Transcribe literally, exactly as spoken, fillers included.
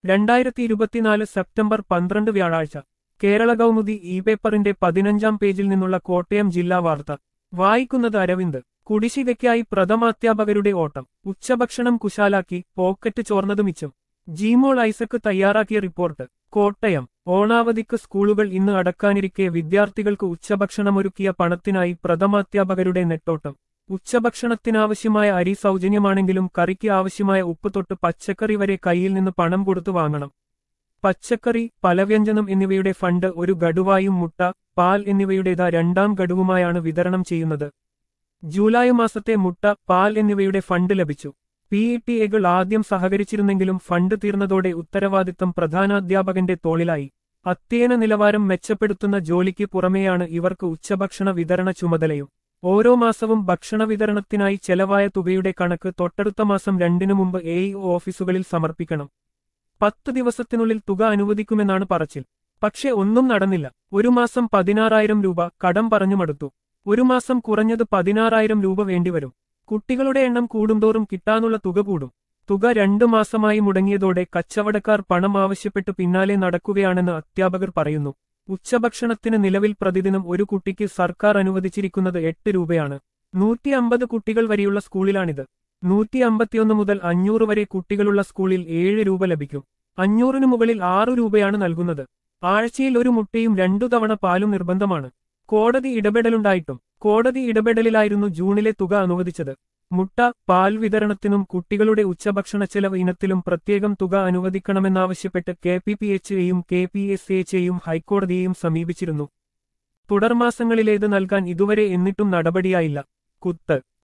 രണ്ടായിരത്തി ഇരുപത്തിനാല് സെപ്റ്റംബർ പന്ത്രണ്ട് വ്യാഴാഴ്ച കേരള കൗമുദി ഇ പേപ്പറിന്റെ പതിനഞ്ചാം പേജിൽ നിന്നുള്ള കോട്ടയം ജില്ലാ വാർത്ത വായിക്കുന്നത് അരവിന്ദ്. കുടിശ്ശികയ്ക്കായി പ്രഥമാധ്യാപകരുടെ ഓട്ടം. ഉച്ചഭക്ഷണം കുശാലാക്കി പോക്കറ്റ് ചോർന്നത് മിച്ചം. ജീമോൾ ഐസക്ക് തയ്യാറാക്കിയ റിപ്പോർട്ട്. കോട്ടയം. ഓണാവധിക്ക് സ്കൂളുകൾ ഇന്ന് അടക്കാനിരിക്കെ വിദ്യാർത്ഥികൾക്ക് ഉച്ചഭക്ഷണമൊരുക്കിയ പണത്തിനായി പ്രഥമാധ്യാപകരുടെ നെട്ടോട്ടം. ഉച്ചഭക്ഷണത്തിനാവശ്യമായ അരി സൗജന്യമാണെങ്കിലും കറിക്ക് ആവശ്യമായ ഉപ്പ് തൊട്ട് പച്ചക്കറി വരെ കയ്യിൽ നിന്ന് പണം കൊടുത്തു വാങ്ങണം. പച്ചക്കറി, പലവ്യഞ്ജനം എന്നിവയുടെ ഫണ്ട് ഒരു ഗഡുവായും മുട്ട, പാൽ എന്നിവയുടേത് രണ്ടാം ഗഡുവുമായാണ് വിതരണം ചെയ്യുന്നത്. ജൂലൈ മാസത്തെ മുട്ട, പാൽ എന്നിവയുടെ ഫണ്ട് ലഭിച്ചു. പി ഇ ടി എകൾ ആദ്യം സഹകരിച്ചിരുന്നെങ്കിലും ഫണ്ട് തീർന്നതോടെ ഉത്തരവാദിത്തം പ്രധാനാധ്യാപകന്റെ തോളിലായി. അധ്യയന നിലവാരം മെച്ചപ്പെടുത്തുന്ന ജോലിക്ക് പുറമെയാണ് ഇവർക്ക് ഉച്ചഭക്ഷണ വിതരണ ചുമതലയും. ഓരോ മാസവും ഭക്ഷണ വിതരണത്തിനായി ചെലവായ തുകയുടെ കണക്ക് തൊട്ടടുത്ത മാസം രണ്ടിനു മുമ്പ് എ ഇ ഒ ഓഫീസുകളിൽ സമർപ്പിക്കണം. പത്ത് ദിവസത്തിനുള്ളിൽ തുക അനുവദിക്കുമെന്നാണ് പറച്ചിൽ. പക്ഷെ ഒന്നും നടന്നില്ല. ഒരു മാസം പതിനാറായിരം രൂപ കടം പറഞ്ഞു മടുത്തു. ഒരു മാസം കുറഞ്ഞത് പതിനാറായിരം രൂപ വേണ്ടിവരും. കുട്ടികളുടെ എണ്ണം കൂടുന്തോറും കിട്ടാനുള്ള തുക കൂടും. തുക രണ്ടു മാസമായി മുടങ്ങിയതോടെ കച്ചവടക്കാർ പണം ആവശ്യപ്പെട്ട് പിന്നാലെ നടക്കുകയാണെന്ന് അധ്യാപകർ പറയുന്നു. ഉച്ചഭക്ഷണത്തിന് നിലവിൽ പ്രതിദിനം ഒരു കുട്ടിക്ക് സർക്കാർ അനുവദിച്ചിരിക്കുന്നത് എട്ട് രൂപയാണ്. നൂറ്റി അമ്പത് കുട്ടികൾ വരെയുള്ള സ്കൂളിലാണിത്. നൂറ്റി അമ്പത്തിയൊന്ന് മുതൽ അഞ്ഞൂറ് വരെ കുട്ടികളുള്ള സ്കൂളിൽ ഏഴ് രൂപ ലഭിക്കും. അഞ്ഞൂറിനു മുകളിൽ ആറു രൂപയാണ് നൽകുന്നത്. ആഴ്ചയിൽ ഒരു മുട്ടയും രണ്ടു തവണ പാലും നിർബന്ധമാണ്. കോടതി ഇടപെടലുണ്ടായിട്ടും കോടതി ഇടപെടലിലായിരുന്നു ജൂണിലെ തുക അനുവദിച്ചത്. മുട്ട, പാൽ വിതരണത്തിനും കുട്ടികളുടെ ഉച്ചഭക്ഷണ ചെലവ് ഇനത്തിലും പ്രത്യേകം തുക അനുവദിക്കണമെന്നാവശ്യപ്പെട്ട് കെ പി പി എച്ച് എയും കെ പി എസ് എച്ച് എയും ഹൈക്കോടതിയെയും സമീപിച്ചിരുന്നു. തുടർമാസങ്ങളിലേത് നൽകാൻ ഇതുവരെ എന്നിട്ടും നടപടിയായില്ല. കുത്ത്